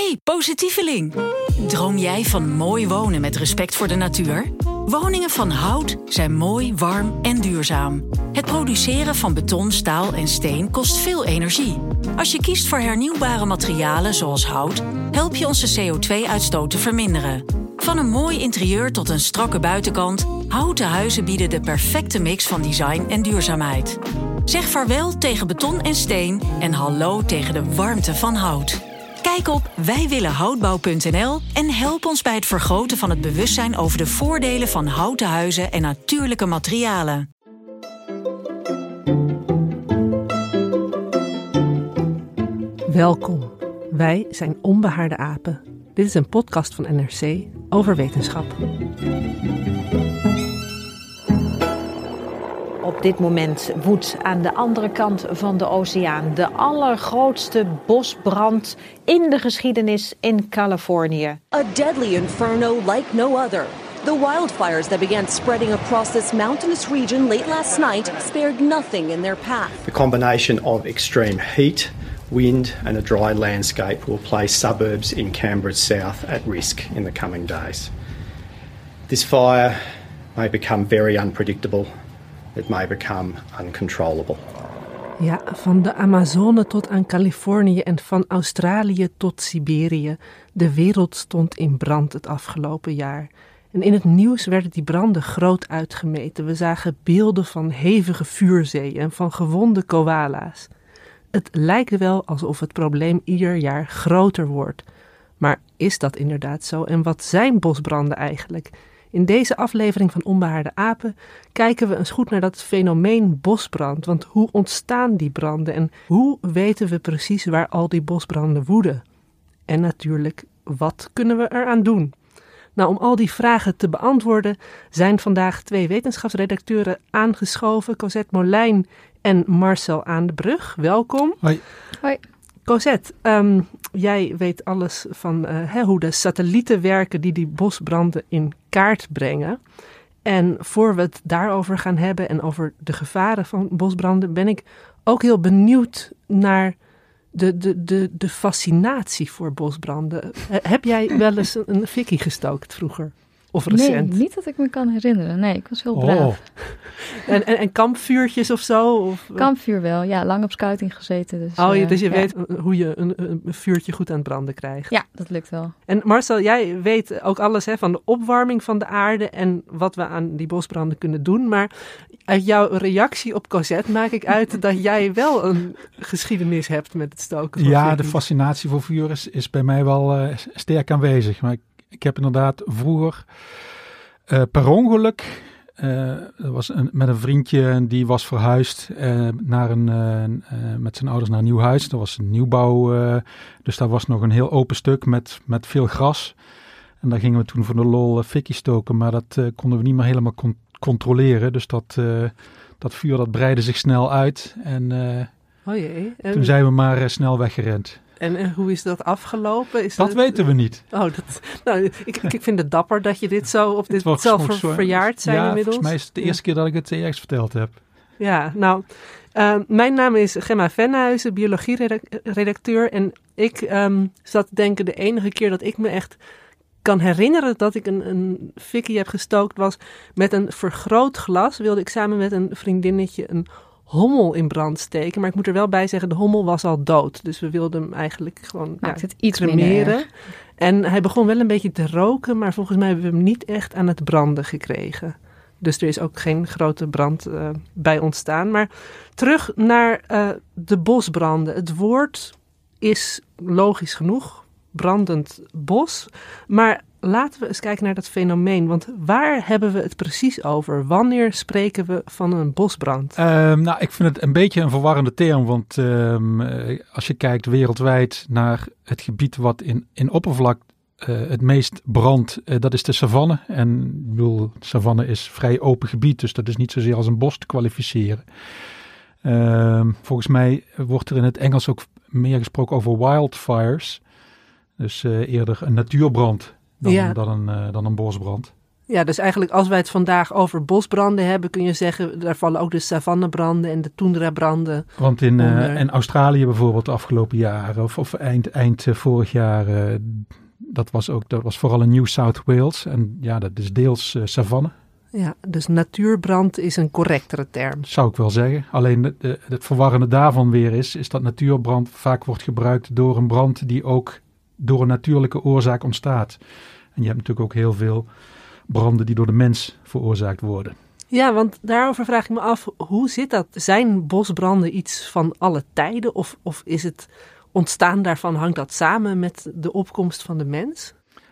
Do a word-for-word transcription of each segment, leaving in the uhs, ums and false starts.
Hey, positieveling! Droom jij van mooi wonen met respect voor de natuur? Woningen van hout zijn mooi, warm en duurzaam. Het produceren van beton, staal en steen kost veel energie. Als je kiest voor hernieuwbare materialen zoals hout, help je onze C O twee uitstoot te verminderen. Van een mooi interieur tot een strakke buitenkant, houten huizen bieden de perfecte mix van design en duurzaamheid. Zeg vaarwel tegen beton en steen en hallo tegen de warmte van hout. Kijk op wij willen houtbouw punt n l en help ons bij het vergroten van het bewustzijn over de voordelen van houten huizen en natuurlijke materialen. Welkom. Wij zijn Onbehaarde Apen. Dit is een podcast van N R C over wetenschap. Op dit moment woedt aan de andere kant van de oceaan de allergrootste bosbrand in de geschiedenis in Californië. A deadly inferno like no other. The wildfires that began spreading across this mountainous region late last night spared nothing in their path. The combination of extreme heat, wind and a dry landscape will place suburbs in Canberra's south at risk in the coming days. This fire may become very unpredictable. It may become uncontrollable. Ja, van de Amazone tot aan Californië en van Australië tot Siberië. De wereld stond in brand het afgelopen jaar. En in het nieuws werden die branden groot uitgemeten. We zagen beelden van hevige vuurzeeën en van gewonde koala's. Het lijkt wel alsof het probleem ieder jaar groter wordt. Maar is dat inderdaad zo? En wat zijn bosbranden eigenlijk? In deze aflevering van Onbehaarde Apen kijken we eens goed naar dat fenomeen bosbrand. Want hoe ontstaan die branden en hoe weten we precies waar al die bosbranden woeden? En natuurlijk, wat kunnen we eraan doen? Nou, om al die vragen te beantwoorden zijn vandaag twee wetenschapsredacteuren aangeschoven. Cosette Molijn en Marcel Aan de Brug. Welkom. Hoi. Hoi. Cosette, um, jij weet alles van uh, hè, hoe de satellieten werken die die bosbranden in kaart brengen. En voor we het daarover gaan hebben en over de gevaren van bosbranden, ben ik ook heel benieuwd naar de, de, de, de fascinatie voor bosbranden. Heb jij wel eens een fikkie gestookt vroeger? Of recent? Nee, niet dat ik me kan herinneren. Nee, ik was heel braaf. Oh. En, en, en kampvuurtjes of zo? Of? Kampvuur wel, ja. Lang op scouting gezeten. Dus, oh, je, uh, dus je ja. weet hoe je een, een vuurtje goed aan het branden krijgt. Ja, dat lukt wel. En Marcel, jij weet ook alles hè, van de opwarming van de aarde en wat we aan die bosbranden kunnen doen. Maar uit jouw reactie op Cosette maak ik uit dat jij wel een geschiedenis hebt met het stoken van Ja, fikkie. de fascinatie voor vuur is, is bij mij wel uh, sterk aanwezig. Maar ik, ik heb inderdaad vroeger uh, per ongeluk, uh, dat was een, met een vriendje en die was verhuisd uh, naar een, uh, uh, met zijn ouders naar een nieuw huis. Dat was een nieuwbouw, uh, dus daar was nog een heel open stuk met, met veel gras. En daar gingen we toen voor de lol uh, fikkie stoken, maar dat uh, konden we niet meer helemaal con- controleren. Dus dat, uh, dat vuur dat breidde zich snel uit en uh, oh jee. En, toen zijn we maar uh, snel weggerend. En, en hoe is dat afgelopen? Is Dat het, weten we niet. Oh, dat, nou, ik, ik vind het dapper dat je dit zo op dit was zelf nog ver, zo- verjaard zijn ja, inmiddels. volgens mij is het de eerste keer dat ik het ergens verteld heb. Ja, nou, uh, mijn naam is Gemma Venhuizen, biologieredacteur. En ik um, zat te denken, de enige keer dat ik me echt kan herinneren dat ik een, een fikkie heb gestookt was met een vergrootglas. Wilde ik samen met een vriendinnetje een hommel in brand steken. Maar ik moet er wel bij zeggen, de hommel was al dood. Dus we wilden hem eigenlijk gewoon Maakt ja, het iets cremeren. minder erg. En hij begon wel een beetje te roken, maar volgens mij hebben we hem niet echt aan het branden gekregen. Dus er is ook geen grote brand uh, bij ontstaan. Maar terug naar uh, de bosbranden. Het woord is logisch genoeg, brandend bos. Maar laten we eens kijken naar dat fenomeen. Want waar hebben we het precies over? Wanneer spreken we van een bosbrand? Um, nou, ik vind het een beetje een verwarrende term. Want um, als je kijkt wereldwijd naar het gebied wat in, in oppervlak uh, het meest brandt, uh, dat is de savanne. En ik bedoel, de savanne is vrij open gebied, dus dat is niet zozeer als een bos te kwalificeren. Um, volgens mij wordt er in het Engels ook meer gesproken over wildfires. Dus uh, eerder een natuurbrand dan, Ja. dan, een, uh, dan een bosbrand. Ja, dus eigenlijk als wij het vandaag over bosbranden hebben, kun je zeggen, daar vallen ook de savannebranden en de toendrabranden. Want in, onder. uh, in Australië bijvoorbeeld de afgelopen jaren, of, of eind, eind uh, vorig jaar, uh, dat was ook, dat was vooral in New South Wales. En ja, dat is deels uh, savanne. Ja, dus natuurbrand is een correctere term. Zou ik wel zeggen. Alleen de, de, het verwarrende daarvan weer is, is dat natuurbrand vaak wordt gebruikt door een brand die ook door een natuurlijke oorzaak ontstaat. En je hebt natuurlijk ook heel veel branden die door de mens veroorzaakt worden. Ja, want daarover vraag ik me af, hoe zit dat? Zijn bosbranden iets van alle tijden? Of, of is het ontstaan daarvan, hangt dat samen met de opkomst van de mens?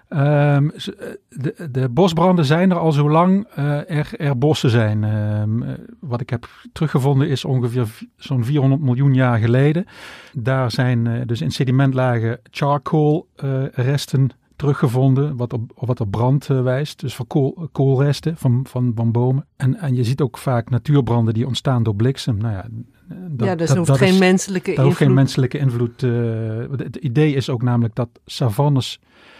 Um, de, de bosbranden zijn er al zolang uh, er, er bossen zijn. Um, uh, wat ik heb teruggevonden is ongeveer v- zo'n vierhonderd miljoen jaar geleden. Daar zijn uh, dus in sedimentlagen charcoal uh, resten teruggevonden, wat op, wat op brand uh, wijst. Dus van kool, koolresten van, van, van bomen. En, en je ziet ook vaak natuurbranden die ontstaan door bliksem. Nou ja, dat, ja, dus dat, er hoeft dat geen is, menselijke daar invloed. hoeft geen menselijke invloed. Uh, het idee is ook namelijk dat savannes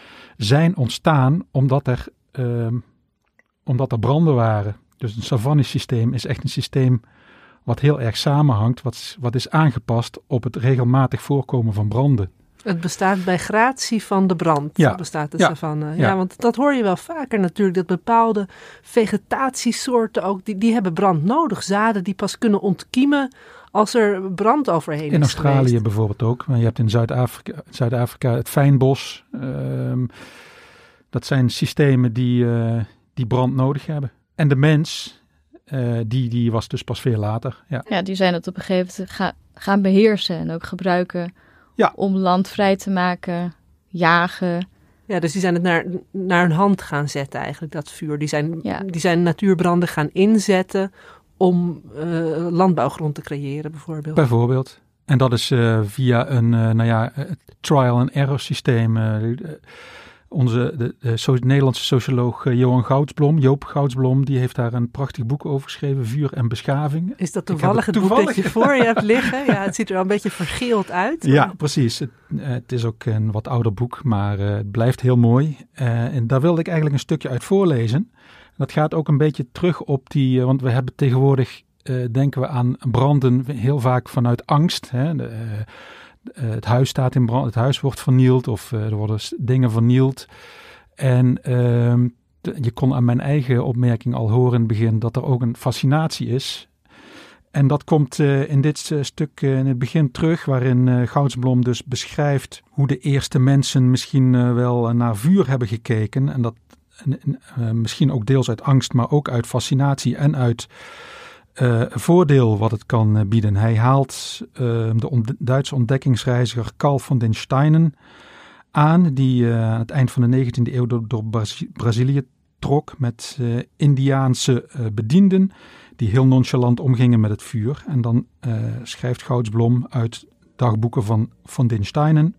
zijn ontstaan omdat er, uh, omdat er branden waren. Dus een savannesysteem is echt een systeem wat heel erg samenhangt, wat, wat is aangepast op het regelmatig voorkomen van branden. Het bestaat bij gratie van de brand, Ja. bestaat de Ja. savanne. Ja. Ja. want dat hoor je wel vaker natuurlijk, dat bepaalde vegetatiesoorten ook, die, die hebben brand nodig. Zaden die pas kunnen ontkiemen als er brand overheen In is Australië geweest. bijvoorbeeld ook. Maar je hebt in Zuid-Afrika, Zuid-Afrika het fijnbos. Um, dat zijn systemen die, uh, die brand nodig hebben. En de mens, uh, die, die was dus pas veel later. Ja. Ja, die zijn het op een gegeven moment ga, gaan beheersen en ook gebruiken Ja. om land vrij te maken, jagen. Ja, dus die zijn het naar, naar hun hand gaan zetten eigenlijk, dat vuur. Die zijn, Ja. die zijn natuurbranden gaan inzetten om uh, landbouwgrond te creëren bijvoorbeeld. Bijvoorbeeld. En dat is uh, via een uh, nou ja, trial and error systeem. Uh, onze de, de so- Nederlandse socioloog uh, Johan Goudsblom, Joop Goudsblom, die heeft daar een prachtig boek over geschreven, Vuur en Beschaving. Is dat Ik heb toevallig het het boek toevallig- dat je voor je hebt liggen? Ja, het ziet er al een beetje vergeeld uit. Ja, precies. Het, uh, het is ook een wat ouder boek, maar uh, het blijft heel mooi. Uh, en daar wilde ik eigenlijk een stukje uit voorlezen. Dat gaat ook een beetje terug op die, uh, want we hebben tegenwoordig, uh, denken we aan branden heel vaak vanuit angst. Hè? De, uh, Uh, het huis staat in brand, het huis wordt vernield of uh, er worden dingen vernield. En uh, de, je kon aan mijn eigen opmerking al horen in het begin dat er ook een fascinatie is. En dat komt uh, in dit uh, stuk uh, in het begin terug, waarin uh, Goudsblom dus beschrijft hoe de eerste mensen misschien uh, wel naar vuur hebben gekeken. En dat uh, misschien ook deels uit angst, maar ook uit fascinatie en uit Uh, voordeel wat het kan uh, bieden. Hij haalt uh, de ont- Duitse ontdekkingsreiziger Carl von den Steinen aan, die uh, aan het eind van de negentiende eeuw door, door Braz- Brazilië trok met uh, Indiaanse uh, bedienden die heel nonchalant omgingen met het vuur. En dan uh, schrijft Goudsblom uit dagboeken van von den Steinen: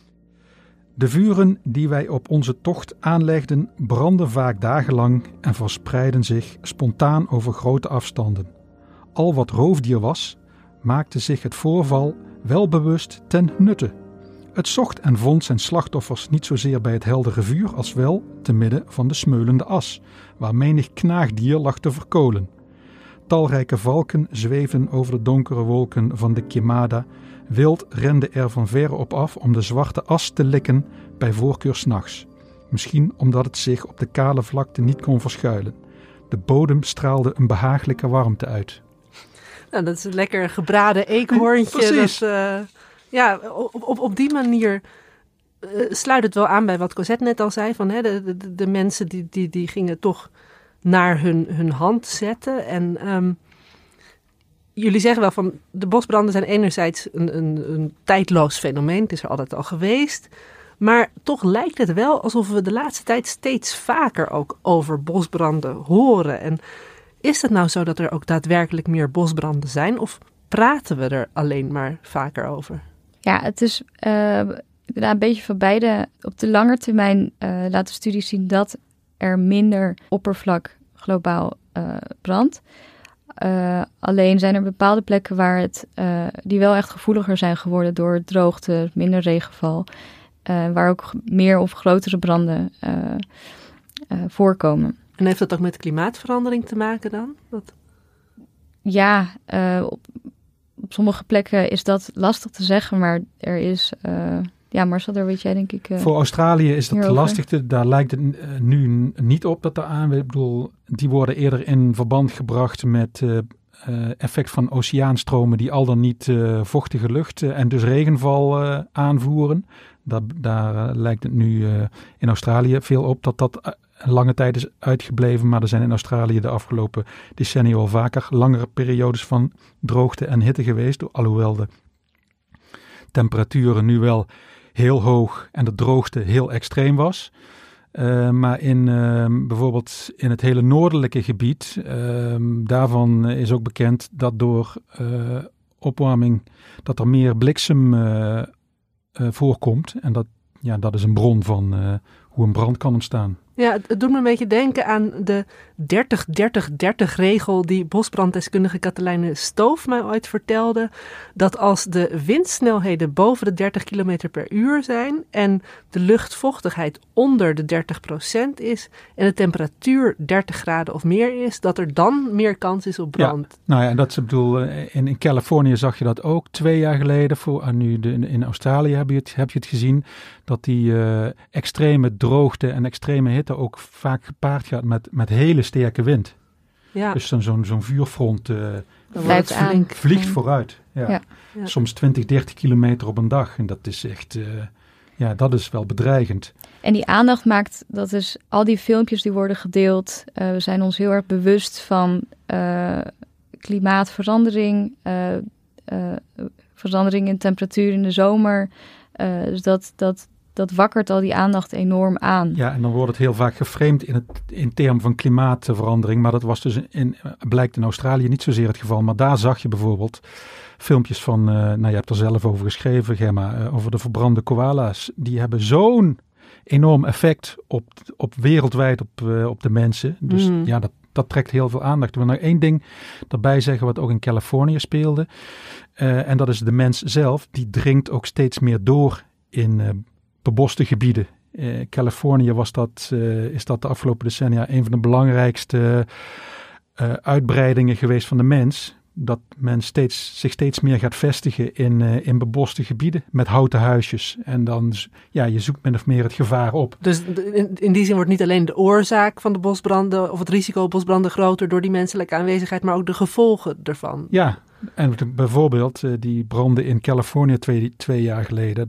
de vuren die wij op onze tocht aanlegden brandden vaak dagenlang en verspreidden zich spontaan over grote afstanden. Al wat roofdier was, maakte zich het voorval welbewust ten nutte. Het zocht en vond zijn slachtoffers niet zozeer bij het heldere vuur als wel te midden van de smeulende as, waar menig knaagdier lag te verkolen. Talrijke valken zweefden over de donkere wolken van de Queimada. Wild rende er van verre op af om de zwarte as te likken, bij voorkeur 's nachts. Misschien omdat het zich op de kale vlakte niet kon verschuilen. De bodem straalde een behagelijke warmte uit. Nou, dat is een lekker gebraden eekhoorntje. Precies. Dat, uh, ja, op, op, op die manier uh, sluit het wel aan bij wat Cosette net al zei. Van, hè, de, de, de mensen die, die, die gingen toch naar hun, hun hand zetten. En um, jullie zeggen wel van de bosbranden zijn enerzijds een, een, een tijdloos fenomeen. Het is er altijd al geweest. Maar toch lijkt het wel alsof we de laatste tijd steeds vaker ook over bosbranden horen. En is het nou zo dat er ook daadwerkelijk meer bosbranden zijn? Of praten we er alleen maar vaker over? Ja, het is uh, een beetje van beide. Op de lange termijn uh, laten studies zien dat er minder oppervlak globaal uh, brandt. Uh, alleen zijn er bepaalde plekken waar het, uh, die wel echt gevoeliger zijn geworden door droogte, minder regenval. Uh, waar ook meer of grotere branden uh, uh, voorkomen. En heeft dat ook met klimaatverandering te maken dan? Dat... Ja, uh, op, op sommige plekken is dat lastig te zeggen, maar er is... Uh, ja, Marcel, daar weet jij denk ik uh, Voor Australië is dat hierover. lastig. Te, daar lijkt het uh, nu niet op dat er aan... Ik bedoel, die worden eerder in verband gebracht met uh, uh, effect van oceaanstromen die al dan niet uh, vochtige lucht uh, en dus regenval uh, aanvoeren. Dat, daar uh, lijkt het nu uh, in Australië veel op dat dat uh, lange tijd is uitgebleven. Maar er zijn in Australië de afgelopen decennia al vaker langere periodes van droogte en hitte geweest. Alhoewel de temperaturen nu wel heel hoog en de droogte heel extreem was. Uh, maar in uh, bijvoorbeeld in het hele noordelijke gebied, uh, daarvan is ook bekend dat door uh, opwarming dat er meer bliksem uh, uh, voorkomt. En dat, ja, dat is een bron van uh, hoe een brand kan ontstaan. Ja, het, het doet me een beetje denken aan de dertig dertig dertig regel die bosbranddeskundige Katelijne Stoof mij ooit vertelde. Dat als de windsnelheden boven de dertig kilometer per uur zijn en de luchtvochtigheid onder de dertig procent is en de temperatuur dertig graden of meer is, dat er dan meer kans is op brand. Ja, nou ja, dat is, ik bedoel, in, in Californië zag je dat ook twee jaar geleden. Voor, en nu de, in Australië heb je het, heb je het gezien. Dat die uh, extreme droogte en extreme hitte ook vaak gepaard gaat met, met hele sterke wind. Ja. Dus zo'n, zo'n, zo'n vuurfront uh, blijft aan. vliegt vooruit. Ja. Ja. Ja. Soms twintig, dertig kilometer op een dag. En dat is echt, uh, ja, dat is wel bedreigend. En die aandacht maakt dat dus al die filmpjes die worden gedeeld. Uh, we zijn ons heel erg bewust van uh, klimaatverandering. Uh, uh, verandering in temperatuur in de zomer. Uh, dus dat, dat, dat wakkert al die aandacht enorm aan. Ja, en dan wordt het heel vaak geframed in, het, in termen van klimaatverandering. Maar dat was dus in, blijkt in Australië niet zozeer het geval. Maar daar zag je bijvoorbeeld filmpjes van, uh, nou je hebt er zelf over geschreven, Gemma, uh, over de verbrande koala's. Die hebben zo'n enorm effect op, op wereldwijd op, uh, op de mensen. Dus mm. ja, dat, dat trekt heel veel aandacht. Ik wil nog één ding daarbij zeggen wat ook in Californië speelde. Uh, en dat is de mens zelf. Die dringt ook steeds meer door in uh, beboste gebieden. Uh, Californië was dat, uh, is dat de afgelopen decennia een van de belangrijkste uh, uitbreidingen geweest van de mens. Dat men steeds, zich steeds meer gaat vestigen in, uh, in beboste gebieden met houten huisjes. En dan, ja, je zoekt min of meer het gevaar op. Dus in, in die zin wordt niet alleen de oorzaak van de bosbranden of het risico op bosbranden groter door die menselijke aanwezigheid, maar ook de gevolgen ervan. Ja, en bijvoorbeeld uh, die branden in Californië twee, twee jaar geleden.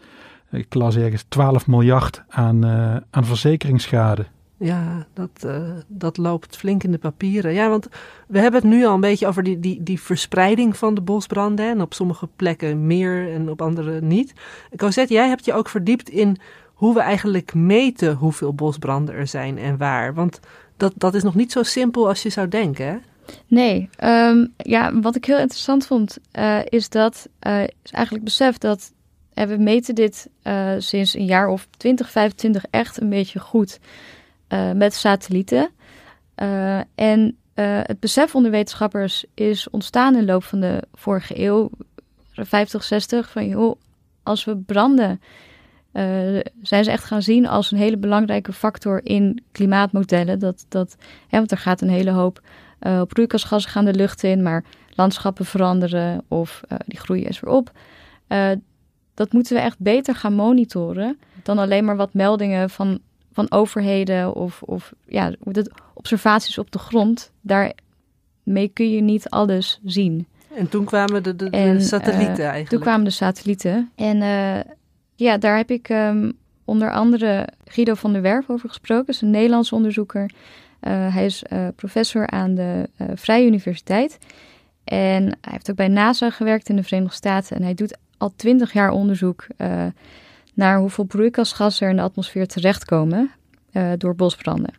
Ik las ergens twaalf miljard aan, uh, aan verzekeringsschade. Ja, dat, uh, dat loopt flink in de papieren. Ja, want we hebben het nu al een beetje over die, die, die verspreiding van de bosbranden. En op sommige plekken meer en op andere niet. Cosette, jij hebt je ook verdiept in hoe we eigenlijk meten hoeveel bosbranden er zijn en waar. Want dat, dat is nog niet zo simpel als je zou denken, hè? Nee, um, ja, wat ik heel interessant vond uh, is dat uh, is eigenlijk besef dat en we meten dit uh, sinds een jaar of twintig, vijfentwintig echt een beetje goed uh, met satellieten. Uh, en uh, het besef onder wetenschappers is ontstaan in de loop van de vorige eeuw, vijftig, zestig, van joh, als we branden, uh, zijn ze echt gaan zien als een hele belangrijke factor in klimaatmodellen. Dat, dat, ja, want er gaat een hele hoop uh, broeikasgassen gaan de lucht in, maar landschappen veranderen of uh, die groeien eens weer op. Uh, Dat moeten we echt beter gaan monitoren dan alleen maar wat meldingen van, van overheden of, of ja, observaties op de grond. Daarmee kun je niet alles zien. En toen kwamen de, de, de en, satellieten uh, eigenlijk. Toen kwamen de satellieten. En uh, ja, daar heb ik um, onder andere Guido van der Werf over gesproken. Dat is een Nederlands onderzoeker. Uh, hij is uh, professor aan de uh, Vrije Universiteit. En hij heeft ook bij NASA gewerkt in de Verenigde Staten. En hij doet al twintig jaar onderzoek uh, naar hoeveel broeikasgassen er in de atmosfeer terechtkomen uh, door bosbranden.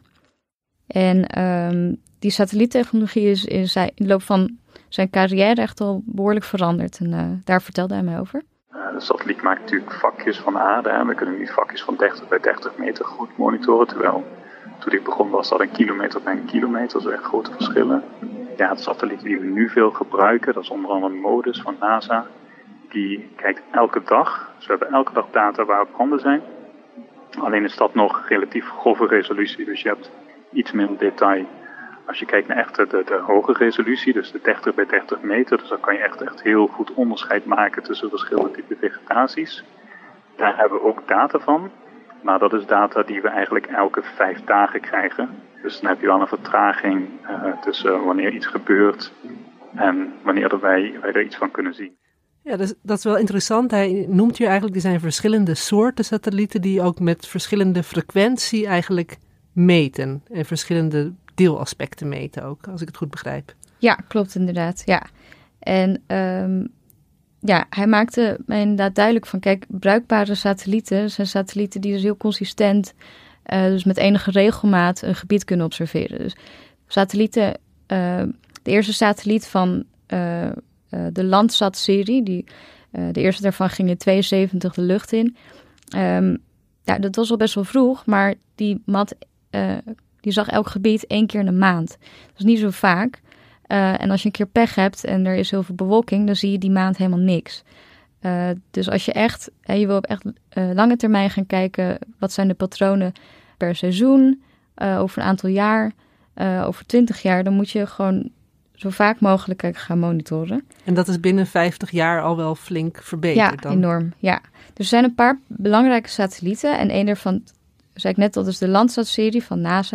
En um, die satelliettechnologie is in, zijn, in de loop van zijn carrière echt al behoorlijk veranderd. En uh, daar vertelde hij mij over. Uh, de satelliet maakt natuurlijk vakjes van de aarde. Hè. We kunnen nu vakjes van dertig bij dertig meter goed monitoren. Terwijl toen ik begon was dat een kilometer bij een kilometer. Zo echt grote verschillen. Ja, de satellieten die we nu veel gebruiken, dat is onder andere Modus van NASA. Die kijkt elke dag, dus we hebben elke dag data waar branden zijn. Alleen is dat nog relatief grove resolutie. Dus je hebt iets minder detail. Als je kijkt naar echt de, de, de hoge resolutie, dus de dertig bij dertig meter, dus dan kan je echt, echt heel goed onderscheid maken tussen verschillende typen vegetaties. Daar hebben we ook data van, maar dat is data die we eigenlijk elke vijf dagen krijgen. Dus dan heb je wel een vertraging uh, tussen wanneer iets gebeurt en wanneer wij, wij er iets van kunnen zien. Ja, dus, dat is wel interessant. Hij noemt hier eigenlijk, er zijn verschillende soorten satellieten die ook met verschillende frequentie eigenlijk meten. En verschillende deelaspecten meten ook, als ik het goed begrijp. Ja, klopt inderdaad. Ja. En um, ja, hij maakte mij inderdaad duidelijk van, kijk, bruikbare satellieten zijn satellieten die dus heel consistent, uh, dus met enige regelmaat een gebied kunnen observeren. Dus satellieten, uh, de eerste satelliet van uh, uh, de Landsat-serie, die, uh, de eerste daarvan ging in tweeënzeventig de lucht in. Um, ja, dat was al best wel vroeg, maar die mat, uh, die zag elk gebied één keer in de maand. Dat is niet zo vaak. Uh, en als je een keer pech hebt en er is heel veel bewolking, dan zie je die maand helemaal niks. Uh, dus als je echt, uh, je wil op echt uh, lange termijn gaan kijken, wat zijn de patronen per seizoen, uh, over een aantal jaar, uh, over twintig jaar, dan moet je gewoon zo vaak mogelijk gaan monitoren. En dat is binnen vijftig jaar al wel flink verbeterd ja, dan? Ja, enorm. Ja. Dus er zijn een paar belangrijke satellieten en een daarvan, zei ik net, dat is de Landsat-serie van NASA.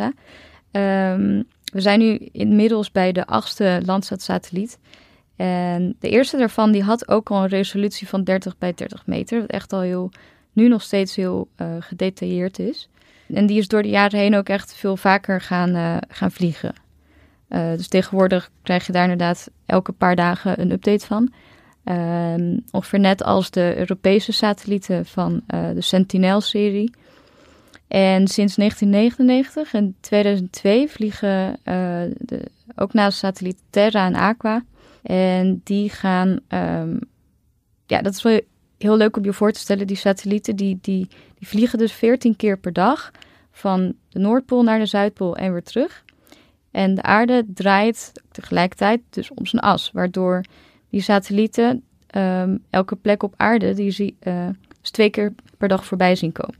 Um, We zijn nu inmiddels bij de achtste Landsat-satelliet. En de eerste daarvan die had ook al een resolutie van dertig bij dertig meter. Wat echt al heel, nu nog steeds heel uh, gedetailleerd is. En die is door de jaren heen ook echt veel vaker gaan, uh, gaan vliegen. Uh, dus tegenwoordig krijg je daar inderdaad elke paar dagen een update van. Uh, ongeveer net als de Europese satellieten van uh, de Sentinel-serie. En sinds negentien negenennegentig en tweeduizend twee vliegen uh, de, ook naast satellieten Terra en Aqua. En die gaan, um, ja, dat is wel heel leuk om je voor te stellen. Die satellieten die, die, die vliegen dus veertien keer per dag van de Noordpool naar de Zuidpool en weer terug. En de aarde draait tegelijkertijd dus om zijn as, waardoor die satellieten um, elke plek op aarde die zie, uh, dus twee keer per dag voorbij zien komen.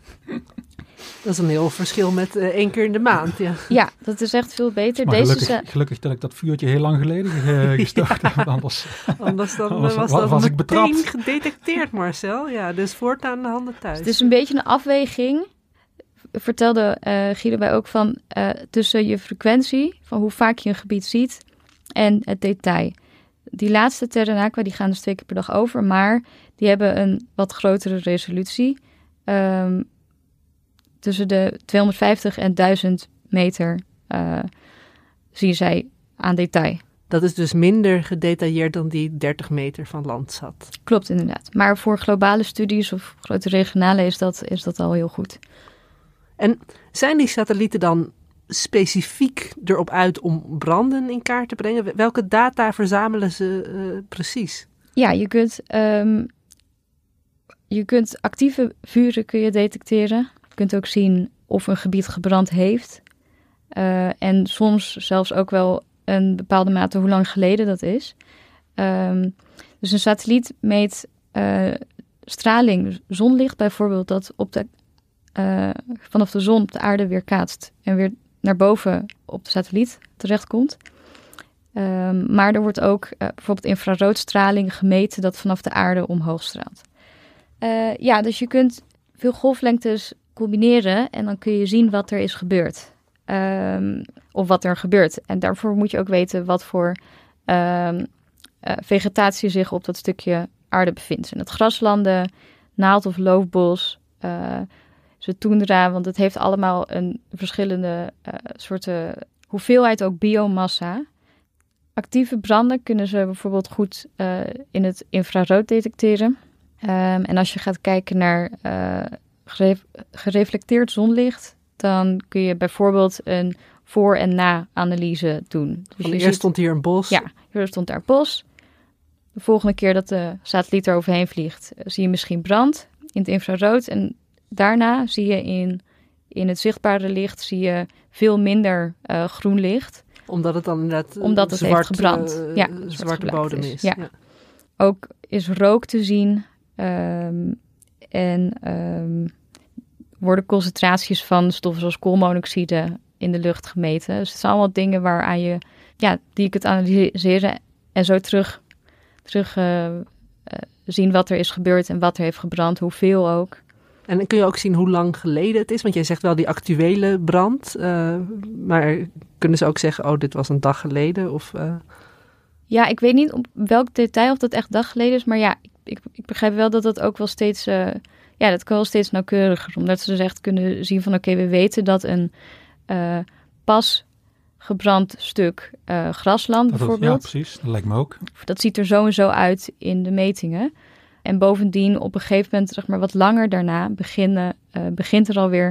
Dat is een heel verschil met uh, één keer in de maand. Ja, ja, dat is echt veel beter. Maar Deze gelukkig, sa- gelukkig dat ik dat vuurtje heel lang geleden uh, gestart heb. Ja. Anders, anders dan, anders was was, dat was ik meteen betrapt. gedetecteerd, Marcel. Ja, dus voortaan de handen thuis. Het is een beetje een afweging. Vertelde uh, Guido bij ook van uh, tussen je frequentie, van hoe vaak je een gebied ziet, en het detail. Die laatste Terra en Aqua, die gaan dus twee keer per dag over, maar die hebben een wat grotere resolutie. Um, tussen de tweehonderdvijftig en duizend meter uh, zie je zij aan detail. Dat is dus minder gedetailleerd dan die dertig meter van Landsat. Klopt, inderdaad. Maar voor globale studies of grote regionale is dat, is dat al heel goed. En zijn die satellieten dan specifiek erop uit om branden in kaart te brengen? Welke data verzamelen ze uh, precies? Ja, je kunt, um, je kunt actieve vuren kun je detecteren. Je kunt ook zien of een gebied gebrand heeft. Uh, en soms zelfs ook wel een bepaalde mate hoe lang geleden dat is. Um, dus een satelliet meet uh, straling, dus zonlicht bijvoorbeeld, dat op de, uh, vanaf de zon op de aarde weer kaatst en weer naar boven op de satelliet terechtkomt. Um, maar er wordt ook uh, bijvoorbeeld infraroodstraling gemeten dat vanaf de aarde omhoog straalt. Uh, ja, dus je kunt veel golflengtes combineren en dan kun je zien wat er is gebeurd. Um, of wat er gebeurt. En daarvoor moet je ook weten wat voor um, uh, vegetatie zich op dat stukje aarde bevindt. Zijn het graslanden, naald- of loofbos, uh, is het toendra, want het heeft allemaal een verschillende uh, soorten hoeveelheid ook biomassa. Actieve branden kunnen ze bijvoorbeeld goed uh, in het infrarood detecteren. Um, en als je gaat kijken naar uh, gere- gereflecteerd zonlicht, dan kun je bijvoorbeeld een voor- en na-analyse doen. Dus Van eerst ziet, stond hier een bos. Ja, hier stond daar een bos. De volgende keer dat de satelliet er overheen vliegt, zie je misschien brand in het infrarood. En daarna zie je in, in het zichtbare licht zie je veel minder uh, groen licht. Omdat het dan inderdaad Omdat het zwart, heeft gebrand. Uh, ja, zwarte bodem is. is. Ja. Ja. Ook is rook te zien. Um, en um, worden concentraties van stoffen zoals koolmonoxide in de lucht gemeten. Dus het zijn allemaal dingen waaraan je, ja, die je kunt analyseren en zo terug, terug uh, uh, zien wat er is gebeurd en wat er heeft gebrand, hoeveel ook. En dan kun je ook zien hoe lang geleden het is, want jij zegt wel die actuele brand, uh, maar kunnen ze ook zeggen, oh, dit was een dag geleden? Of, uh... Ja, ik weet niet op welk detail of dat echt dag geleden is, maar ja, ik, ik begrijp wel dat dat ook wel steeds, uh, ja, dat kan wel steeds nauwkeuriger, omdat ze dus echt kunnen zien van, oké, okay, we weten dat een uh, pas gebrand stuk uh, grasland dat bijvoorbeeld. Ja, precies, dat lijkt me ook. Dat ziet er zo en zo uit in de metingen. En bovendien op een gegeven moment, zeg maar wat langer daarna, beginnen, uh, begint er alweer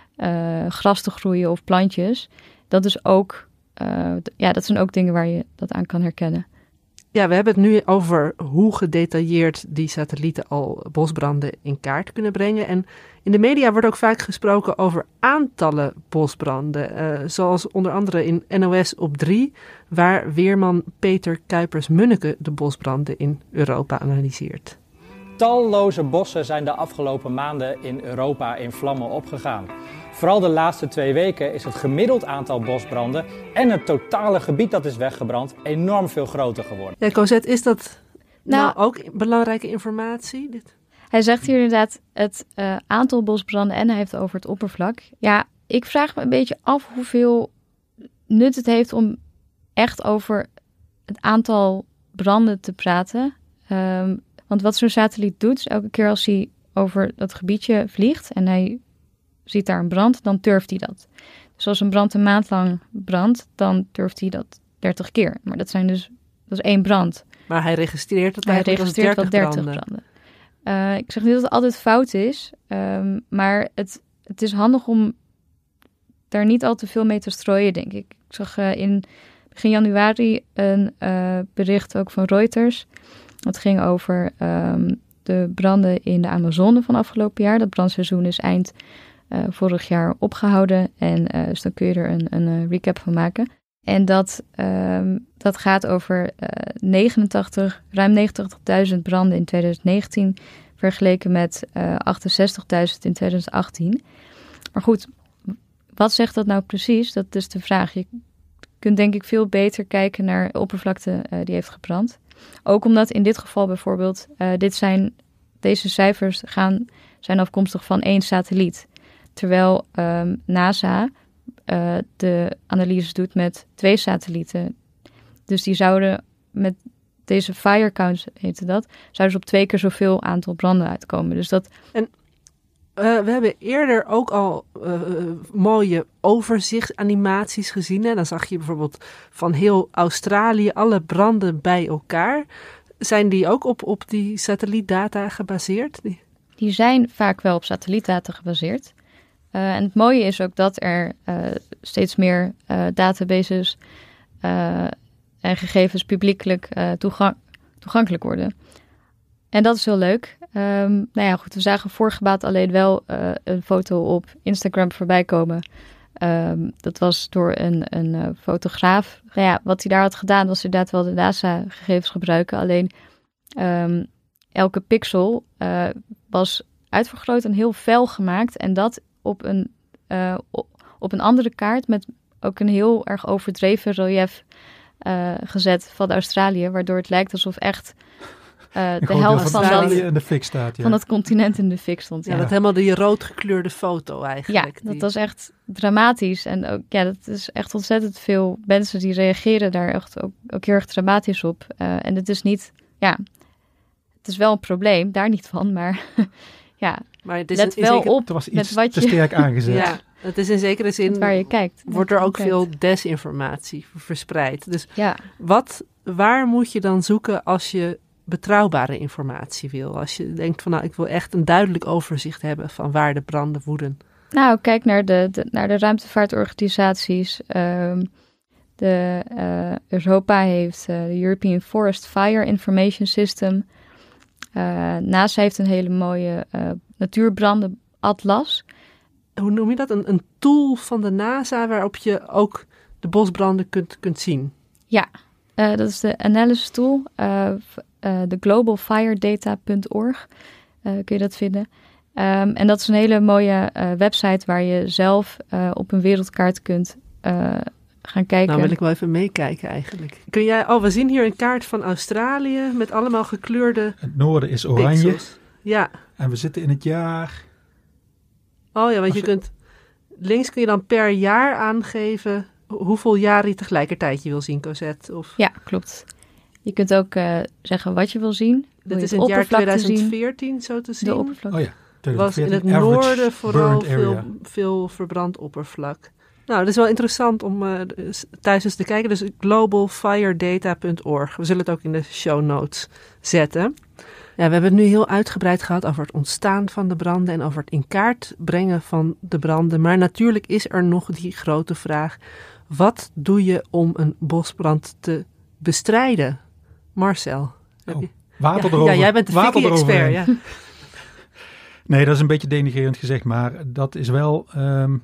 uh, gras te groeien of plantjes. Dat is ook, uh, d- ja, dat zijn ook dingen waar je dat aan kan herkennen. Ja, we hebben het nu over hoe gedetailleerd die satellieten al bosbranden in kaart kunnen brengen. En in de media wordt ook vaak gesproken over aantallen bosbranden. Uh, zoals onder andere in N O S op drie, waar weerman Peter Kuipers-Munneke de bosbranden in Europa analyseert. Talloze bossen zijn de afgelopen maanden in Europa in vlammen opgegaan. Vooral de laatste twee weken is het gemiddeld aantal bosbranden en het totale gebied dat is weggebrand enorm veel groter geworden. Ja, Cosette, is dat nou, nou ook belangrijke informatie? Dit? Hij zegt hier inderdaad het uh, aantal bosbranden en hij heeft het over het oppervlak. Ja, ik vraag me een beetje af hoeveel nut het heeft om echt over het aantal branden te praten. Um, Want wat zo'n satelliet doet, is elke keer als hij over dat gebiedje vliegt en hij ziet daar een brand, dan turft hij dat. Dus als een brand een maand lang brandt, dan turft hij dat dertig keer. Maar dat zijn dus, dat is één brand. Maar hij registreert dat hij registreert wel dertig branden. branden. Uh, ik zeg niet dat het altijd fout is, um, maar het, het is handig om daar niet al te veel mee te strooien, denk ik. Ik zag uh, in begin januari een uh, bericht ook van Reuters. Het ging over um, de branden in de Amazone van afgelopen jaar. Dat brandseizoen is eind uh, vorig jaar opgehouden. En uh, dus dan kun je er een, een uh, recap van maken. En dat, um, dat gaat over uh, negenentachtig, ruim negenentachtigduizend branden in twintig negentien... vergeleken met uh, achtenzestigduizend in twintig achttien. Maar goed, wat zegt dat nou precies? Dat is de vraag. Je kunt denk ik veel beter kijken naar de oppervlakte uh, die heeft gebrand. Ook omdat in dit geval bijvoorbeeld, uh, dit zijn, deze cijfers gaan, zijn afkomstig van één satelliet. Terwijl um, NASA uh, de analyses doet met twee satellieten. Dus die zouden met deze fire count, heette dat, zouden ze op twee keer zoveel aantal branden uitkomen. Dus dat... En uh, we hebben eerder ook al uh, mooie overzichtsanimaties gezien. Hè? Dan zag je bijvoorbeeld van heel Australië alle branden bij elkaar. Zijn die ook op, op die satellietdata gebaseerd? Die... die zijn vaak wel op satellietdata gebaseerd. Uh, en het mooie is ook dat er uh, steeds meer uh, databases uh, en gegevens publiekelijk uh, toegang- toegankelijk worden. En dat is heel leuk. Um, nou ja, goed, we zagen vorige maand alleen wel uh, een foto op Instagram voorbij komen. Um, dat was door een, een uh, fotograaf. Nou ja, wat hij daar had gedaan was inderdaad wel de NASA-gegevens gebruiken. Alleen um, elke pixel uh, was uitvergroot en heel fel gemaakt. En dat op een, uh, op een andere kaart met ook een heel erg overdreven relief uh, gezet van Australië. Waardoor het lijkt alsof echt... Uh, de helft van dat, in de fik staat, ja. van dat continent in de fik stond. Ja, ja. Dat helemaal die rood gekleurde foto eigenlijk. Ja, dat die... was echt dramatisch. En ook, ja, dat is echt ontzettend veel mensen die reageren daar echt ook, ook heel erg dramatisch op. Uh, en het is niet, ja, het is wel een probleem, daar niet van, maar ja, maar het is let een, wel zeker, op er was iets met wat te je... sterk aangezet. Ja, het is in zekere zin, waar je kijkt, wordt er ook kijkt. veel desinformatie verspreid. Dus ja. wat, waar moet je dan zoeken als je betrouwbare informatie wil? Als je denkt van nou, ik wil echt een duidelijk overzicht hebben van waar de branden woeden. Nou, kijk naar de, de, naar de ruimtevaartorganisaties. Um, de, uh, Europa heeft uh, de European Forest Fire Information System. Uh, NASA heeft een hele mooie uh, natuurbrandenatlas. Hoe noem je dat? Een, een tool van de NASA waarop je ook de bosbranden kunt, kunt zien? Ja, uh, dat is de analysis tool. Uh, uh, de global fire data punt org uh, kun je dat vinden. Um, en dat is een hele mooie uh, website waar je zelf uh, op een wereldkaart kunt uh, gaan kijken. Nou wil ik wel even meekijken eigenlijk. Kun jij, oh, we zien hier een kaart van Australië met allemaal gekleurde Het noorden is oranje. pixels. Ja. En we zitten in het jaar... Oh ja, want je je... kunt... Links kun je dan per jaar aangeven hoeveel jaren je tegelijkertijd je wil zien, Cosette. Of... Ja, klopt. Je kunt ook uh, zeggen wat je wil zien. Dit is in het jaar tweeduizend veertien zo te zien. De oppervlak. Oh ja. Was in het noorden vooral veel, veel verbrand oppervlak. Nou, dat is wel interessant om uh, thuis eens te kijken. Dus global fire data punt org. We zullen het ook in de show notes zetten. Ja, we hebben het nu heel uitgebreid gehad over het ontstaan van de branden en over het in kaart brengen van de branden. Maar natuurlijk is er nog die grote vraag: wat doe je om een bosbrand te bestrijden? Marcel. Oh, water ja, erover. Ja, jij bent de Vicky-expert. Ja. Nee, dat is een beetje denigrerend gezegd, maar dat is wel... Um,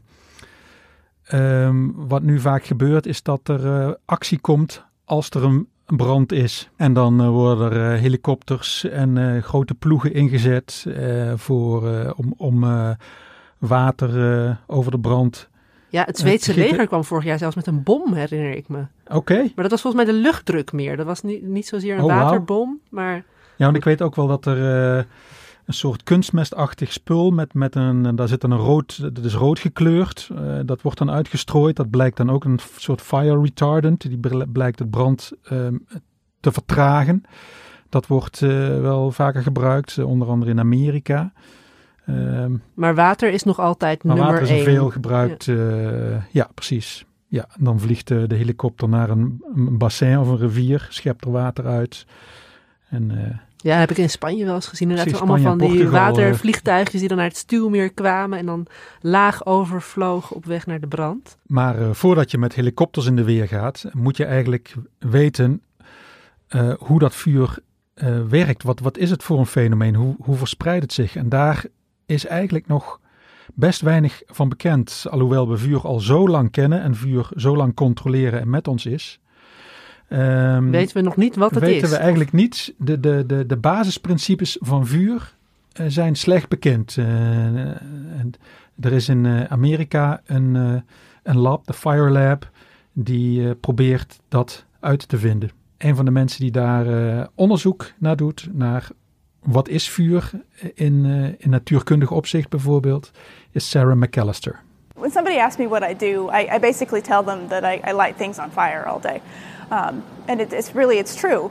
um, wat nu vaak gebeurt, is dat er uh, actie komt als er een brand is. En dan uh, worden er uh, helikopters en uh, grote ploegen ingezet uh, voor, uh, om, om uh, water uh, over de brand. Ja, het Zweedse leger kwam vorig jaar zelfs met een bom, herinner ik me. Oké. Okay. Maar dat was volgens mij de luchtdruk meer. Dat was niet, niet zozeer een oh, waterbom, wow. maar... Ja, want ik weet ook wel dat er uh, een soort kunstmestachtig spul met, met een... Daar zit dan een rood... Dat is rood gekleurd. Uh, dat wordt dan uitgestrooid. Dat blijkt dan ook een soort fire retardant. Die blijkt het brand uh, te vertragen. Dat wordt uh, wel vaker gebruikt, uh, onder andere in Amerika. Um, maar water is nog altijd maar nummer één. Water is een veel gebruikt. Ja, uh, ja precies. Ja, dan vliegt uh, de helikopter naar een, een bassin of een rivier, schept er water uit. En, uh, ja, heb ik in Spanje wel eens gezien. Inderdaad, allemaal van die Portugal, watervliegtuigjes die dan naar het stuwmeer kwamen en dan laag overvlogen op weg naar de brand. Maar uh, voordat je met helikopters in de weer gaat, moet je eigenlijk weten uh, hoe dat vuur uh, werkt. Wat, wat is het voor een fenomeen? Hoe, hoe verspreidt het zich? En daar is eigenlijk nog best weinig van bekend. Alhoewel we vuur al zo lang kennen en vuur zo lang controleren en met ons is. Um, weten we nog niet wat het weten is? Weten we eigenlijk niet. De, de, de, de basisprincipes van vuur uh, zijn slecht bekend. Uh, en er is in uh, Amerika een, uh, een lab, de Fire Lab, die uh, probeert dat uit te vinden. Een van de mensen die daar uh, onderzoek naar doet, naar wat is vuur in, uh, in natuurkundig opzicht bijvoorbeeld, is Sarah McAllister. When somebody asks me what I do, I, I basically tell them that I, I light things on fire all day. Um, and it, it's really, it's true.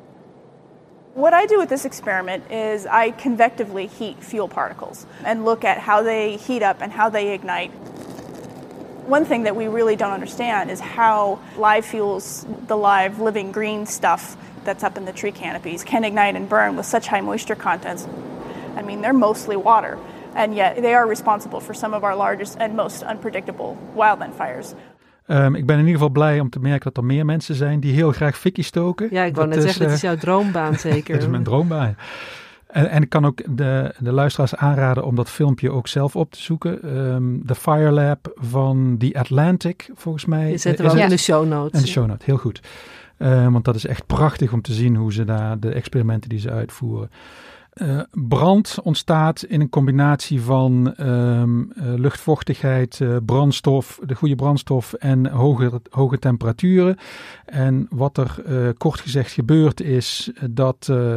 What I do with this experiment is I convectively heat fuel particles and look at how they heat up and how they ignite. One thing that we really don't understand is how live fuels, the live living green stuff that's up in the tree canopies, can ignite and burn with such high moisture contents. I mean, they're mostly water, and yet they are responsible for some of our largest and most unpredictable wildland fires. Um, ik ben in ieder geval blij om te merken dat er meer mensen zijn die heel graag fikkie stoken. Ja, ik wou net is, zeggen, uh, dat is jouw droombaan zeker. Dat is mijn droombaan. En, en ik kan ook de, de luisteraars aanraden om dat filmpje ook zelf op te zoeken. Um, de Fire Lab van The Atlantic, volgens mij. Je zet hem ook in de show notes. In de show notes, heel goed. Uh, want dat is echt prachtig om te zien hoe ze daar de experimenten die ze uitvoeren. Uh, brand ontstaat in een combinatie van um, uh, luchtvochtigheid, uh, brandstof, de goede brandstof en hoge, hoge temperaturen. En wat er uh, kort gezegd gebeurt is dat uh,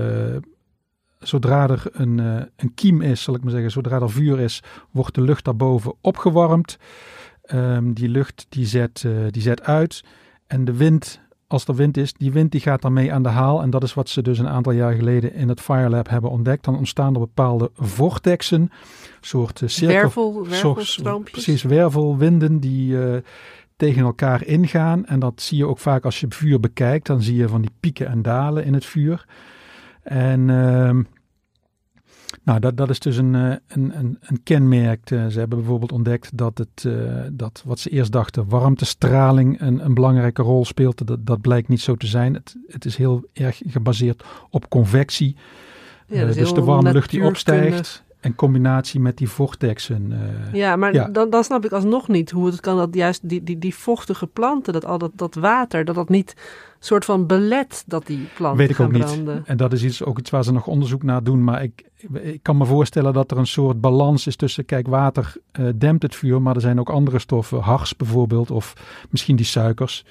zodra er een, uh, een kiem is, zal ik maar zeggen, zodra er vuur is, wordt de lucht daarboven opgewarmd. Um, die lucht die zet, uh, die zet uit en de wind... Als er wind is, die wind die gaat dan mee aan de haal. En dat is wat ze dus een aantal jaar geleden in het Fire Lab hebben ontdekt. Dan ontstaan er bepaalde vortexen. Soort uh, cirkel, Wervel, wervelstroompjes. Precies, wervelwinden die uh, tegen elkaar ingaan. En dat zie je ook vaak als je vuur bekijkt. Dan zie je van die pieken en dalen in het vuur. En uh, nou, dat, dat is dus een, een, een, een kenmerk. Uh, ze hebben bijvoorbeeld ontdekt dat, het, uh, dat wat ze eerst dachten, warmtestraling een, een belangrijke rol speelt. Dat, dat blijkt niet zo te zijn. Het, het is heel erg gebaseerd op convectie. Ja, uh, dus de warme lucht die opstijgt in combinatie met die vortexen. Uh, ja, maar ja. Dan, dan snap ik alsnog niet hoe het kan dat juist die, die, die vochtige planten, dat al dat, dat water, dat dat niet soort van belet dat die planten Weet ik gaan ook niet. branden. En dat is iets, ook iets waar ze nog onderzoek naar doen. Maar ik, ik kan me voorstellen dat er een soort balans is tussen, kijk, water uh, dempt het vuur, maar er zijn ook andere stoffen, hars bijvoorbeeld, of misschien die suikers,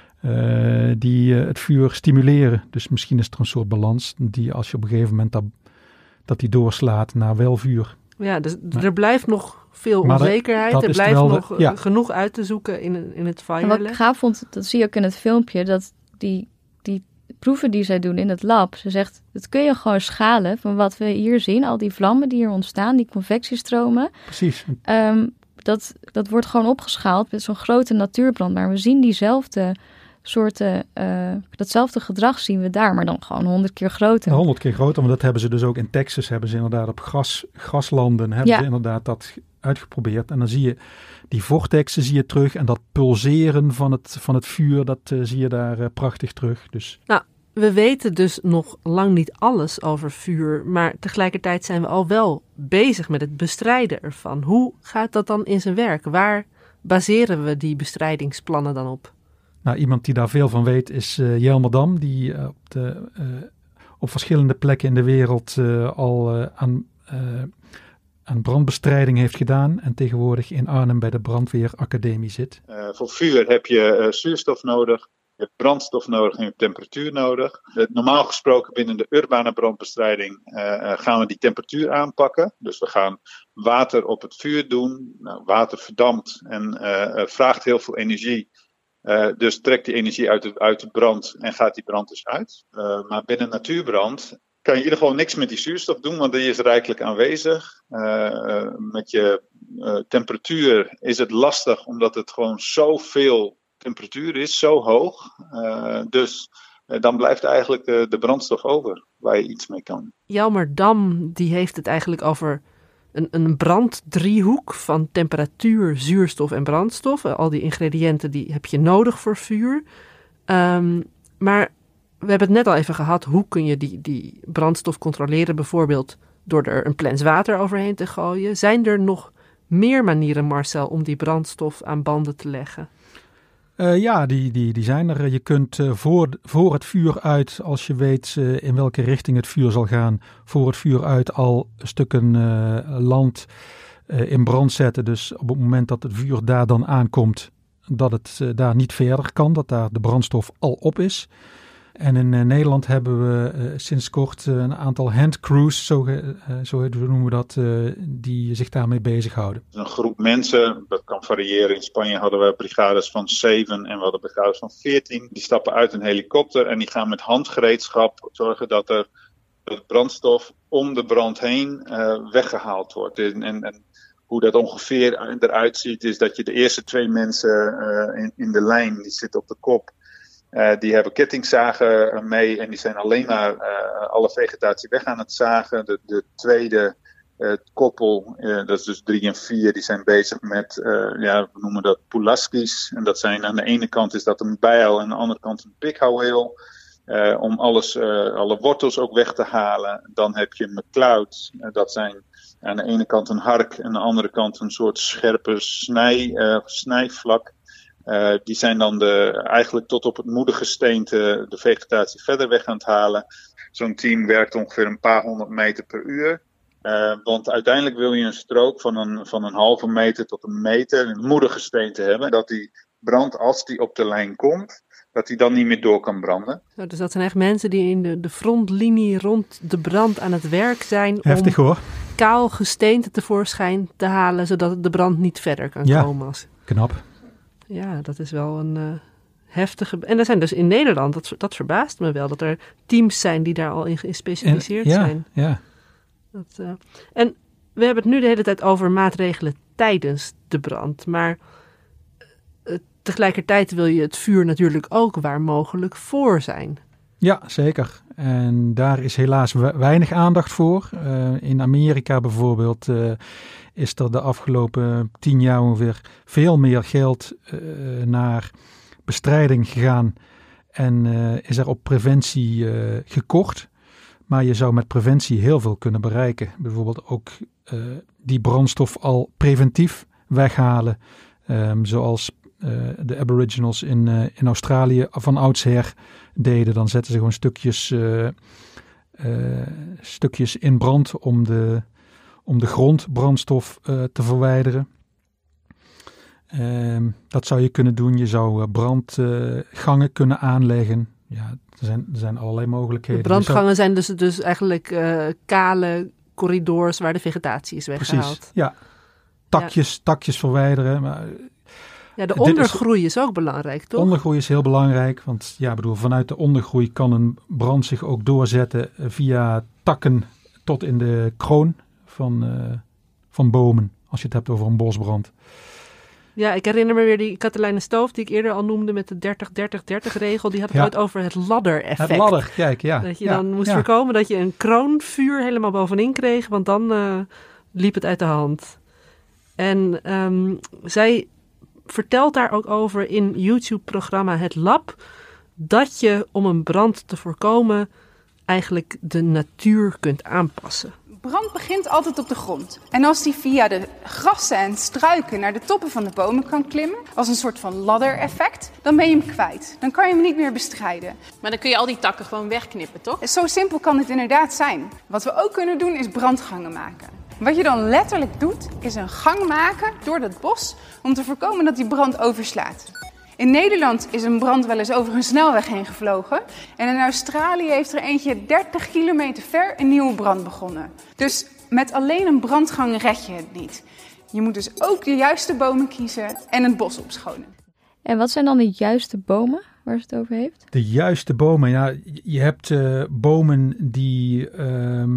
uh, die uh, het vuur stimuleren. Dus misschien is er een soort balans die als je op een gegeven moment dat, dat die doorslaat naar wel vuur. Ja, dus maar, er blijft nog veel maar onzekerheid. Dat er is blijft wel nog de, ja. genoeg uit te zoeken in, in het En wat Firelab. ik gaaf vond, dat zie je ook in het filmpje, dat die, die proeven die zij doen in het lab, ze zegt, dat kun je gewoon schalen van wat we hier zien, al die vlammen die hier ontstaan, die convectiestromen. Precies. Um, dat, dat wordt gewoon opgeschaald met zo'n grote natuurbrand, maar we zien diezelfde soorten, uh, datzelfde gedrag zien we daar, maar dan gewoon honderd keer groter. Honderd keer groter, want dat hebben ze dus ook in Texas, hebben ze inderdaad op gras, graslanden, hebben ja. ze inderdaad dat uitgeprobeerd. En dan zie je die vortexen zie je terug en dat pulseren van het, van het vuur, dat uh, zie je daar uh, prachtig terug. Dus. Nou, we weten dus nog lang niet alles over vuur, maar tegelijkertijd zijn we al wel bezig met het bestrijden ervan. Hoe gaat dat dan in zijn werk? Waar baseren we die bestrijdingsplannen dan op? Nou, iemand die daar veel van weet is uh, Jelmer Dam, die uh, op, de, uh, op verschillende plekken in de wereld uh, al uh, aan, uh, aan brandbestrijding heeft gedaan en tegenwoordig in Arnhem bij de Brandweeracademie zit. Uh, voor vuur heb je uh, zuurstof nodig, je hebt brandstof nodig en je hebt temperatuur nodig. Uh, normaal gesproken binnen de urbane brandbestrijding uh, uh, gaan we die temperatuur aanpakken. Dus we gaan water op het vuur doen. Nou, water verdampt en uh, uh, vraagt heel veel energie. Uh, dus trekt die energie uit de, uit de brand en gaat die brand dus uit. Uh, maar binnen natuurbrand kan je in ieder geval niks met die zuurstof doen, want die is rijkelijk aanwezig. Uh, uh, met je uh, temperatuur is het lastig, omdat het gewoon zoveel temperatuur is, zo hoog. Uh, dus uh, dan blijft eigenlijk uh, de brandstof over, waar je iets mee kan. Jelmer Dam die heeft het eigenlijk over een, een branddriehoek van temperatuur, zuurstof en brandstof. Al die ingrediënten die heb je nodig voor vuur. Um, maar we hebben het net al even gehad. Hoe kun je die, die brandstof controleren? Bijvoorbeeld door er een plens water overheen te gooien. Zijn er nog meer manieren, Marcel, om die brandstof aan banden te leggen? Uh, ja, die, die, die zijn er. Je kunt uh, voor, voor het vuur uit, als je weet uh, in welke richting het vuur zal gaan, voor het vuur uit al stukken uh, land uh, in brand zetten. Dus op het moment dat het vuur daar dan aankomt, dat het uh, daar niet verder kan, dat daar de brandstof al op is. En in uh, Nederland hebben we uh, sinds kort uh, een aantal handcrews, zo, uh, zo noemen we dat, uh, die zich daarmee bezighouden. Een groep mensen, dat kan variëren. In Spanje hadden we brigades van zeven en we hadden brigades van veertien. Die stappen uit een helikopter en die gaan met handgereedschap zorgen dat er de brandstof om de brand heen uh, weggehaald wordt. En, en, en hoe dat ongeveer eruit ziet is dat je de eerste twee mensen uh, in, in de lijn, die zitten op de kop. Uh, die hebben kettingzagen mee en die zijn alleen maar uh, alle vegetatie weg aan het zagen. De, de tweede uh, koppel, uh, dat is dus drie en vier, die zijn bezig met, uh, ja, we noemen dat pulaskis. En dat zijn aan de ene kant is dat een bijl en aan de andere kant een pikhouweel. Uh, om alles, uh, alle wortels ook weg te halen. Dan heb je McCloud, uh, dat zijn aan de ene kant een hark en aan de andere kant een soort scherpe snij, uh, snijvlak. Uh, die zijn dan de, eigenlijk tot op het moedergesteente de vegetatie verder weg aan het halen. Zo'n team werkt ongeveer een paar honderd meter per uur. Uh, want uiteindelijk wil je een strook van een, van een halve meter tot een meter in het moedergesteente hebben. Dat die brand, als die op de lijn komt, dat die dan niet meer door kan branden. Nou, dus dat zijn echt mensen die in de, de frontlinie rond de brand aan het werk zijn. Heftig om hoor. Kaal gesteente tevoorschijn te halen, zodat de brand niet verder kan ja, komen. Als... knap. Ja, dat is wel een uh, heftige... En er zijn dus in Nederland, dat, dat verbaast me wel, dat er teams zijn die daar al in gespecialiseerd en, ja, zijn. Ja. Dat, uh... En we hebben het nu de hele tijd over maatregelen tijdens de brand. Maar uh, tegelijkertijd wil je het vuur natuurlijk ook waar mogelijk voor zijn. Ja, zeker. En daar is helaas weinig aandacht voor. Uh, in Amerika bijvoorbeeld uh, is er de afgelopen tien jaar ongeveer veel meer geld uh, naar bestrijding gegaan. En uh, is er op preventie uh, gekort. Maar je zou met preventie heel veel kunnen bereiken. Bijvoorbeeld ook uh, die brandstof al preventief weghalen. Um, zoals uh, de Aboriginals in, uh, in Australië van oudsher deden. Dan zetten ze gewoon stukjes, uh, uh, stukjes in brand om de, om de grondbrandstof uh, te verwijderen. Um, dat zou je kunnen doen. Je zou uh, brandgangen uh, kunnen aanleggen. Ja, er zijn, er zijn allerlei mogelijkheden. De brandgangen zou... zijn dus, dus eigenlijk uh, kale corridors waar de vegetatie is weggehaald. Precies, ja. Takjes, ja. takjes verwijderen. Maar, ja, de ondergroei is, is ook belangrijk, toch? Ondergroei is heel belangrijk, want ja, bedoel, vanuit de ondergroei kan een brand zich ook doorzetten via takken tot in de kroon van, uh, van bomen, als je het hebt over een bosbrand. Ja, ik herinner me weer die Katelijne Stoof die ik eerder al noemde met de dertig dertig dertig regel. Die had het ja. ooit over het ladder-effect. Het ladder, kijk, ja. Dat je ja. dan moest ja. voorkomen dat je een kroonvuur helemaal bovenin kreeg, want dan uh, liep het uit de hand. En um, zij vertelt daar ook over in YouTube-programma Het Lab, dat je om een brand te voorkomen eigenlijk de natuur kunt aanpassen. Brand begint altijd op de grond. En als die via de grassen en struiken naar de toppen van de bomen kan klimmen, als een soort van ladder-effect, dan ben je hem kwijt. Dan kan je hem niet meer bestrijden. Maar dan kun je al die takken gewoon wegknippen, toch? Zo simpel kan het inderdaad zijn. Wat we ook kunnen doen is brandgangen maken. Wat je dan letterlijk doet, is een gang maken door dat bos om te voorkomen dat die brand overslaat. In Nederland is een brand wel eens over een snelweg heen gevlogen. En in Australië heeft er eentje dertig kilometer ver een nieuwe brand begonnen. Dus met alleen een brandgang red je het niet. Je moet dus ook de juiste bomen kiezen en het bos opschonen. En wat zijn dan de juiste bomen waar ze het over heeft? De juiste bomen, ja. Je hebt uh, bomen die uh,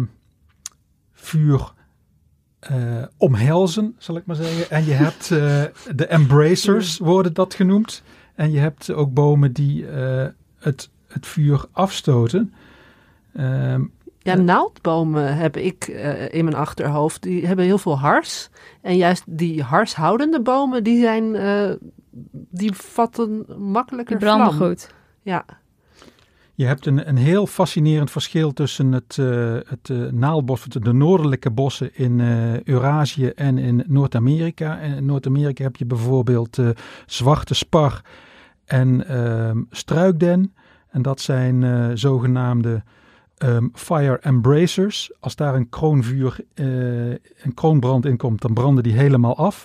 vuur uh, omhelzen, zal ik maar zeggen. En je hebt uh, de embracers, worden dat genoemd. En je hebt ook bomen die uh, het, het vuur afstoten. Uh, ja, naaldbomen heb ik uh, in mijn achterhoofd. Die hebben heel veel hars. En juist die harshoudende bomen, die zijn, uh, die vatten makkelijker die branden vlam. goed. Ja. Je hebt een, een heel fascinerend verschil tussen het, uh, het uh, naaldbos, de noordelijke bossen in uh, Eurasië en in Noord-Amerika. En in Noord-Amerika heb je bijvoorbeeld uh, zwarte spar en uh, struikden. En dat zijn uh, zogenaamde um, fire embracers. Als daar een kroonvuur, uh, een kroonbrand in komt, dan branden die helemaal af.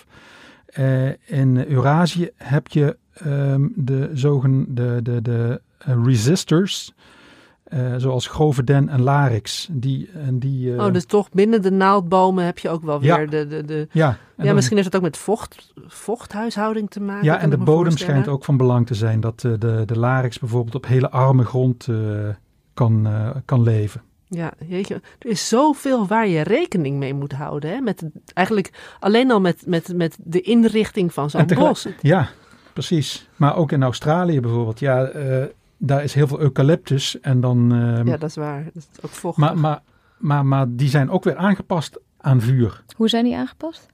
Uh, in Eurasië heb je um, de zogenaamde de, de, de uh, resistors, uh, zoals grove den en larix. Die, en die, uh... Oh, dus toch binnen de naaldbomen heb je ook wel weer ja. de... de, de... Ja, ja dan... misschien heeft het ook met vocht, vochthuishouding te maken. Ja, en de bodem schijnt ook van belang te zijn. Dat uh, de, de larix bijvoorbeeld op hele arme grond uh, kan, uh, kan leven. Ja, jeetje, er is zoveel waar je rekening mee moet houden. Hè? Met, eigenlijk alleen al met, met, met de inrichting van zo'n tegelijk, bos. Ja, precies. Maar ook in Australië bijvoorbeeld. Ja, uh, daar is heel veel eucalyptus. En dan, uh, ja, dat is waar. Dat is ook vochtig. Maar, maar, maar, maar die zijn ook weer aangepast aan vuur. Hoe zijn die aangepast?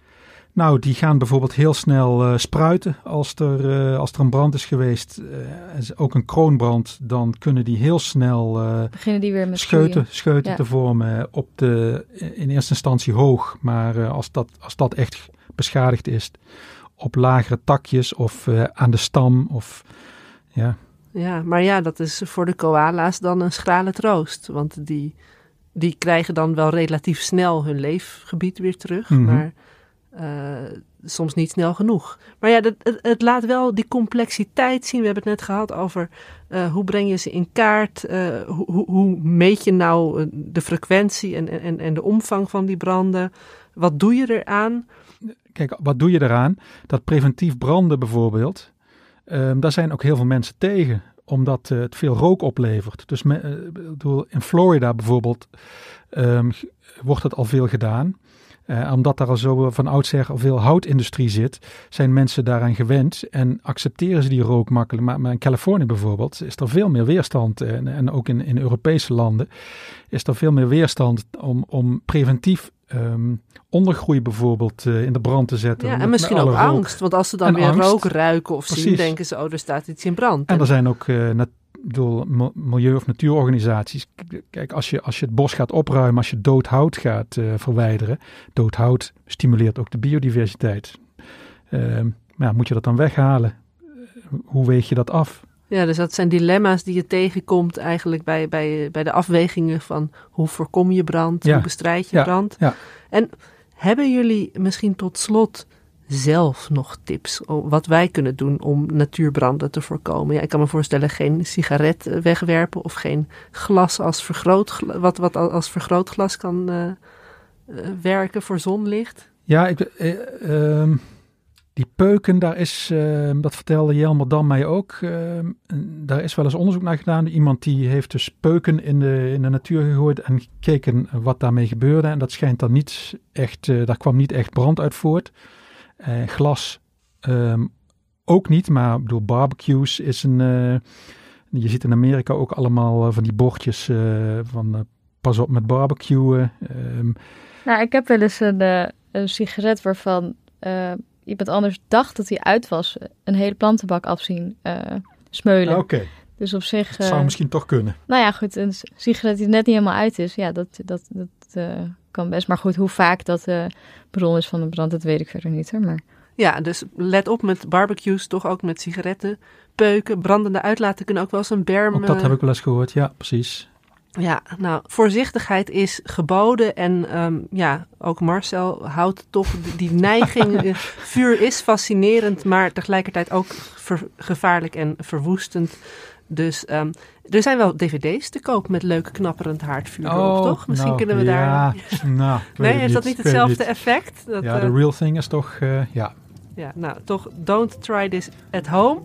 Nou, die gaan bijvoorbeeld heel snel uh, spruiten als er, uh, als er een brand is geweest. Uh, ook een kroonbrand, dan kunnen die heel snel uh, beginnen die weer met scheuten, scheuten ja. te vormen op de, in eerste instantie hoog. Maar uh, als, dat, als dat echt beschadigd is, op lagere takjes of uh, aan de stam. Of, ja. ja, maar ja, dat is voor de koala's dan een schrale troost. Want die, die krijgen dan wel relatief snel hun leefgebied weer terug. Mm-hmm. Maar Uh, soms niet snel genoeg. Maar ja, dat, het, het laat wel die complexiteit zien. We hebben het net gehad over uh, hoe breng je ze in kaart. Uh, hoe, hoe meet je nou de frequentie en, en, en de omvang van die branden. Wat doe je eraan? Kijk, wat doe je eraan? Dat preventief branden bijvoorbeeld. Uh, daar zijn ook heel veel mensen tegen. Omdat uh, het veel rook oplevert. Dus me, uh, in Florida bijvoorbeeld um, wordt het al veel gedaan. Uh, omdat daar al zo van oudsher al veel houtindustrie zit, zijn mensen daaraan gewend en accepteren ze die rook makkelijk. Maar, maar in Californië bijvoorbeeld is er veel meer weerstand en, en ook in, in Europese landen is er veel meer weerstand om, om preventief um, ondergroei bijvoorbeeld uh, in de brand te zetten. Ja, met, en misschien ook angst, want als ze dan en weer angst, rook ruiken of precies. zien, denken ze, oh, er staat iets in brand. En er zijn ook uh, nat- bedoel, milieu- of natuurorganisaties. Kijk, als je, als je het bos gaat opruimen, als je dood hout gaat uh, verwijderen. Dood hout stimuleert ook de biodiversiteit. Uh, maar ja, moet je dat dan weghalen? Uh, hoe weeg je dat af? Ja, dus dat zijn dilemma's die je tegenkomt eigenlijk bij, bij, bij de afwegingen van hoe voorkom je brand, ja. hoe bestrijd je ja. brand. Ja. En hebben jullie misschien tot slot zelf nog tips wat wij kunnen doen om natuurbranden te voorkomen? Ja, ik kan me voorstellen geen sigaret wegwerpen of geen glas als vergrootglas, wat, wat als vergrootglas kan uh, uh, werken voor zonlicht. Ja, ik, uh, uh, die peuken, daar is, uh, dat vertelde Jelmer Dam mij ook, uh, daar is wel eens onderzoek naar gedaan. Iemand die heeft dus peuken in de, in de natuur gegooid en gekeken wat daarmee gebeurde. En dat schijnt dan niet echt, uh, daar kwam niet echt brand uit voort. Uh, glas um, ook niet, maar ik bedoel, barbecues is een, uh, je ziet in Amerika ook allemaal uh, van die bordjes uh, van uh, pas op met barbecuen. Um. Nou, ik heb wel eens een, uh, een sigaret waarvan uh, iemand anders dacht dat hij uit was, een hele plantenbak af zien uh, smeulen. Oké. Okay. Dus op zich... Dat zou uh, misschien toch kunnen. Nou ja, goed, een sigaret die net niet helemaal uit is, ja, dat, dat, dat uh, kan best. Maar goed, hoe vaak dat de uh, bron is van een brand, dat weet ik verder niet, hoor. Maar... Ja, dus let op met barbecues, toch ook met sigaretten, peuken, brandende uitlaten kunnen ook wel eens een berm... Ook dat heb ik wel eens gehoord, ja, precies. Ja, nou, voorzichtigheid is geboden en um, ja, ook Marcel houdt toch die, die neiging. Vuur is fascinerend, maar tegelijkertijd ook ver, gevaarlijk en verwoestend. Dus um, er zijn wel dvd's te koop met leuk knapperend haardvuur erop, oh, toch? Misschien nou, kunnen we daar... Ja, nou, nee, heeft niet, dat niet hetzelfde niet. effect? Dat, ja, de real thing is toch, uh, ja... Ja, nou toch, don't try this at home.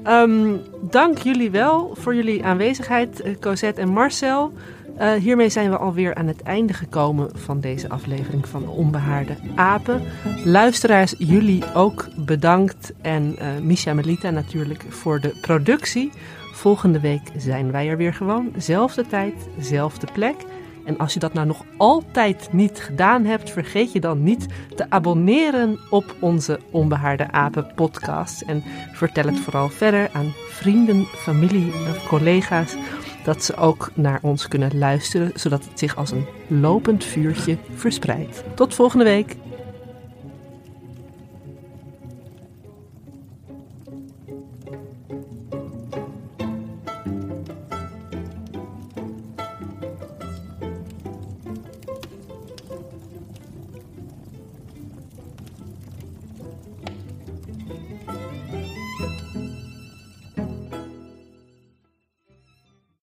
Um, dank jullie wel voor jullie aanwezigheid, uh, Cosette en Marcel. Uh, hiermee zijn we alweer aan het einde gekomen van deze aflevering van Onbehaarde Apen. Luisteraars, jullie ook bedankt. En uh, Misha Melita natuurlijk voor de productie. Volgende week zijn wij er weer gewoon. Zelfde tijd, zelfde plek. En als je dat nou nog altijd niet gedaan hebt, vergeet je dan niet te abonneren op onze Onbehaarde Apen podcast. En vertel het vooral verder aan vrienden, familie of collega's, dat ze ook naar ons kunnen luisteren, zodat het zich als een lopend vuurtje verspreidt. Tot volgende week!